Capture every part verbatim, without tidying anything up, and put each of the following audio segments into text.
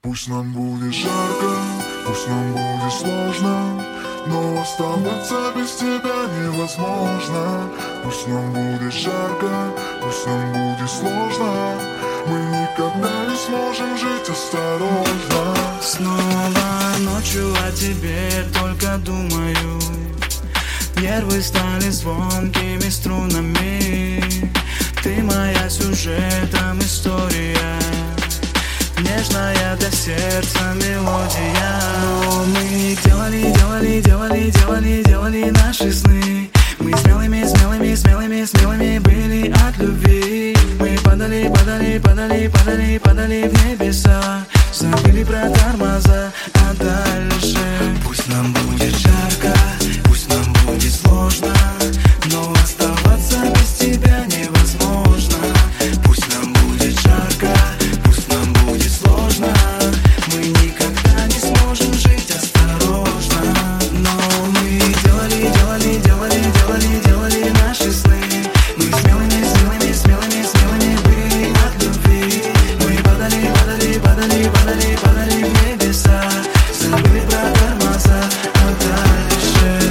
Пусть нам будет жарко, пусть нам будет сложно, но оставаться без тебя невозможно. Пусть нам будет жарко, пусть нам будет сложно, мы никогда не сможем жить осторожно. Снова ночью о тебе только думаю. Нервы стали звонкими струнами. Ты моя сюжетом история, нежная для сердца мелодия. Но мы делали, делали, делали, делали, делали наши сны. Мы смелыми, смелыми, смелыми, смелыми были от любви. Мы падали, падали, падали, падали, падали в небеса. Забыли про тормоза, а дальше пусть нам будет жарко, пусть нам будет сложно, но оставаться без тебя невозможно. Пусть нам будет жарко, пусть нам будет сложно, мы никогда не сможем жить осторожно. Но мы делали, делали, делали, делали, делали наши сны. Мы смелыми, смелыми, смелыми, смелыми были от любви. Мы падали, падали, падали, падали, падали в небеса. Забыли про тормоза, а дальше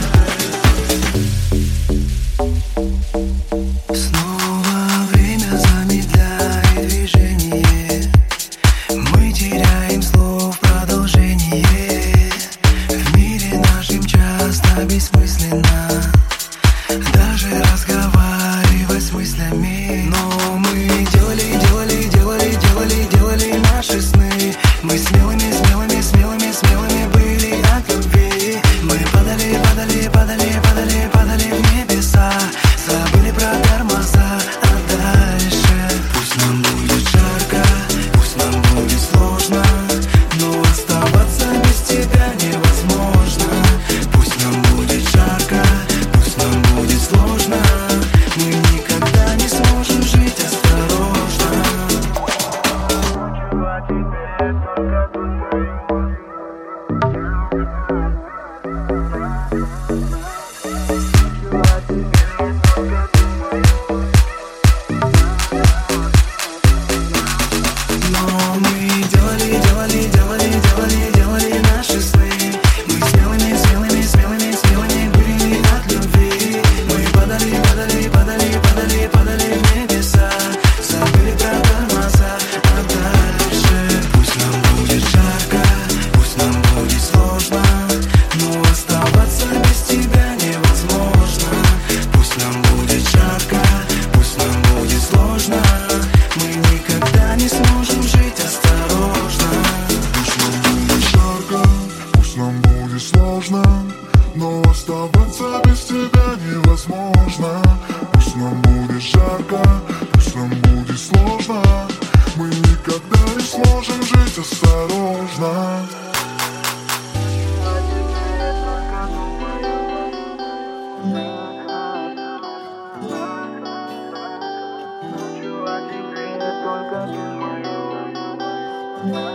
снова время замедляет движение. Мы теряем слов продолжение. В мире нашим часто бессмысленно даже разговаривать с мыслями. Но мы делали, делали, делали, делали, делали наши сны. Мы смелыми, смелыми, смелыми, смелыми были от любви. Мы падали, падали, падали, падали, падали в небеса. Забыли про тормоза, а дальше пусть нам будет жарко, пусть нам будет сложно, но оставаться без тебя невозможно. Пусть нам будет жарко, пусть нам будет сложно, мы никогда не сможем жить осторожно. Ночью о тебе только думаю. Ночью о тебе только думаю. Но мы делали, делали, делали, делали, делали наши сны. Мы смелыми, смелыми, смелыми, смелыми были от любви. Мы падали, падали, падали, падали, падали в небеса. Забыли про тормоза, а дальше пусть нам будет жарко, пусть нам будет сложно, но оставаться без тебя невозможно. Пусть нам будет жарко, пусть нам будет сложно, мы никогда не сможем жить осторожно. Пусть нам будет жарко, пусть нам будет сложно, но оставаться без тебя невозможно. Пусть нам будет жарко, пусть нам будет сложно, мы никогда не сможем жить осторожно. Только думаю.